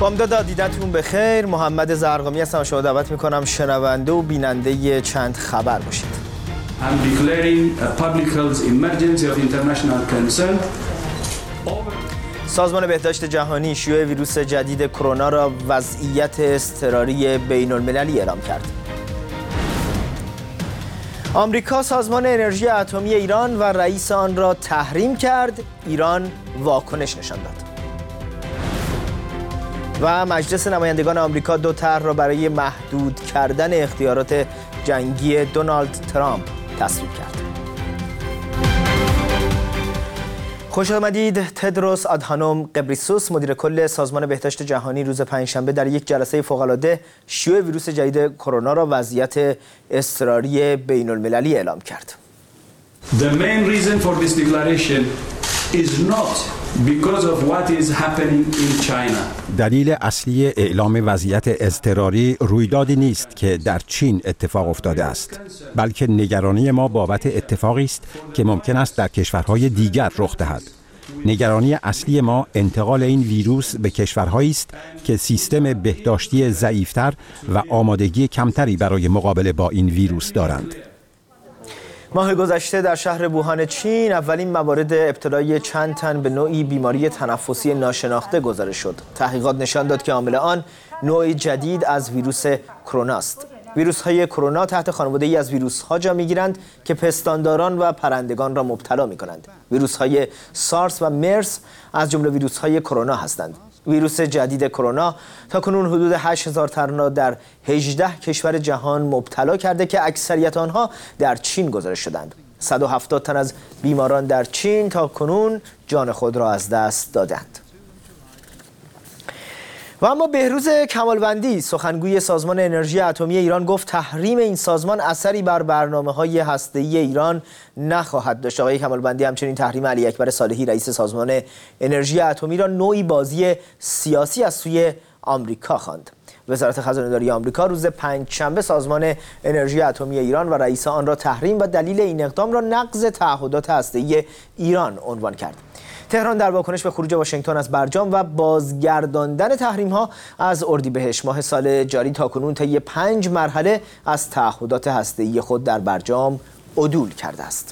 بامداد، دیدنتون بخیر. محمد زرقامی هستم. شما دعوت میکنم شنونده و بیننده چند خبر باشید. I'm declaring a public health emergency of international concern. سازمان بهداشت جهانی شیوع ویروس جدید کرونا را وضعیت اضطراری بین المللی اعلام کرد. آمریکا سازمان انرژی اتمی ایران و رئیس آن را تحریم کرد. ایران واکنش نشان داد. و مجلس نمایندگان آمریکا دو طرح را برای محدود کردن اختیارات جنگی دونالد ترامپ تصویب کرد. خوش آمدید. تدروس آدهانوم غبریسوس مدیر کل سازمان بهداشت جهانی روز پنجشنبه در یک جلسه فوق‌العاده شیوع ویروس جدید کرونا را وضعیت اضطراری بین المللی اعلام کرد. The main reason for this declaration is not because of what is happening in China. دلیل اصلی اعلام وضعیت اضطراری رویدادی نیست که در چین اتفاق افتاده است، بلکه نگرانی ما بابت اتفاقی است که ممکن است در کشورهای دیگر رخ دهد. نگرانی اصلی ما انتقال این ویروس به کشورهایی است که سیستم بهداشتی ضعیفتر و آمادگی کمتری برای مقابله با این ویروس دارند. ماه گذشته در شهر ووهان چین اولین موارد ابتلای چند تن به نوعی بیماری تنفسی ناشناخته گزارش شد. تحقیقات نشان داد که عامل آن نوع جدید از ویروس کرونا است. ویروس‌های کرونا تحت خانواده‌ای از ویروس‌ها جا می‌گیرند که پستانداران و پرندگان را مبتلا می‌کنند. ویروس‌های سارس و مرس از جمله ویروس‌های کرونا هستند. ویروس جدید کرونا تاکنون حدود 8000 تن را در 18 کشور جهان مبتلا کرده که اکثریت آنها در چین گزارش شدند. 170 تن از بیماران در چین تاکنون جان خود را از دست دادند. و اما بهروز کمالوندی سخنگوی سازمان انرژی اتمی ایران گفت تحریم این سازمان اثری بر برنامه‌های هسته‌ای ایران نخواهد داشت. آقای کمالوندی همچنین تحریم علی اکبر صالحی رئیس سازمان انرژی اتمی را نوعی بازی سیاسی از سوی آمریکا خواند. وزارت خزانه‌داری آمریکا روز پنجشنبه سازمان انرژی اتمی ایران و رئیس آن را تحریم و دلیل این اقدام را نقض تعهدات هسته‌ای ایران عنوان کرد. تهران در واکنش به خروج واشنگتن از برجام و بازگرداندن تحریم‌ها از اردیبهشت ماه سال جاری تاکنون طی 5 مرحله از تعهدات هسته‌ای خود در برجام عدول کرده است.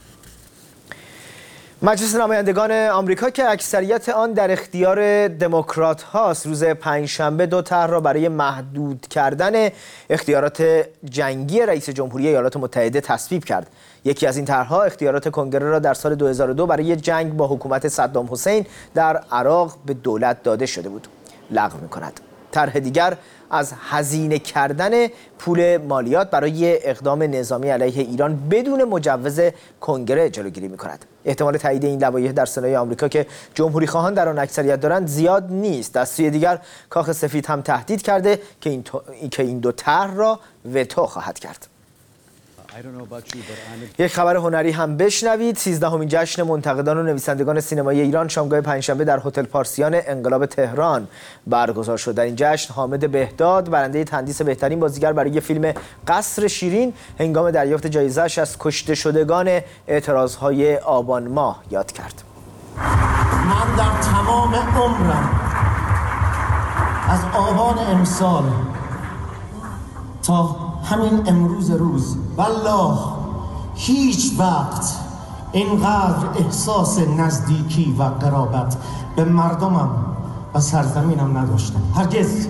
مجلس نمایندگان آمریکا که اکثریت آن در اختیار دموکرات هاست روز پنجشنبه دو طرح را برای محدود کردن اختیارات جنگی رئیس جمهوری ایالات متحده تصویب کرد. یکی از این طرح‌ها اختیارات کنگره را در سال 2002 برای جنگ با حکومت صدام حسین در عراق به دولت داده شده بود لغو می‌کند. طرح دیگر از هزینه کردن پول مالیات برای اقدام نظامی علیه ایران بدون مجوز کنگره جلوگیری می‌کند. احتمال تایید این لوایح در سنای آمریکا که جمهوری خواهان در آن اکثریت دارند زیاد نیست. از سوی دیگر کاخ سفید هم تهدید کرده که این دو طرح را وتو خواهد کرد. یک خبر هنری هم بشنوید. 13مین جشن منتقدان و نویسندگان سینمایی ایران شامگاه پنجشنبه در هتل پارسیان انقلاب تهران برگزار شد. در این جشن حامد بهداد برنده تندیس بهترین بازیگر برای فیلم قصر شیرین هنگام دریافت جایزه‌اش از کشته شدگان اعتراضهای آبان ماه یاد کرد. من در تمام عمرم از آبان امسال تا همین امروز روز والله هیچ وقت اینقدر احساس نزدیکی و قرابت به مردمم و سرزمینم نداشتم. هرگز.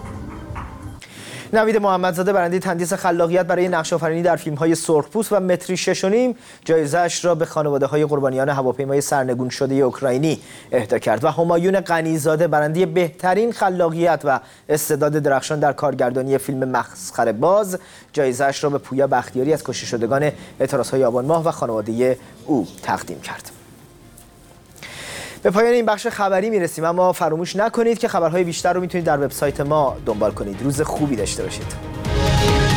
نوید محمدزاده برنده تندیس خلاقیت برای نقش آفرینی در فیلم‌های سرخپوست و متری 6.5 جایزه‌اش را به خانواده‌های قربانیان هواپیمای سرنگون شده اوکراینی اهدا کرد و همایون غنی‌زاده برنده بهترین خلاقیت و استعداد درخشان در کارگردانی فیلم مسخره باز جایزه‌اش را به پویا بختیاری از کشته شدگان اعتراضهای آبان ماه و خانواده او تقدیم کرد. به پایان این بخش خبری میرسیم، اما فراموش نکنید که خبرهای بیشتر رو میتونید در وبسایت ما دنبال کنید. روز خوبی داشته باشید.